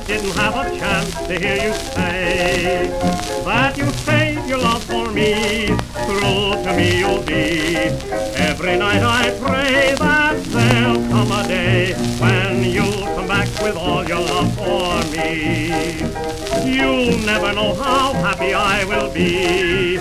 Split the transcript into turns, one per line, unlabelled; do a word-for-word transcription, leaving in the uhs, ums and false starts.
didn't have a chance to hear you say that you saved your love for me. True to me you'll be. Every night I pray that there'll come a day when you'll come back with all your love for me. You'll never know how happy I will be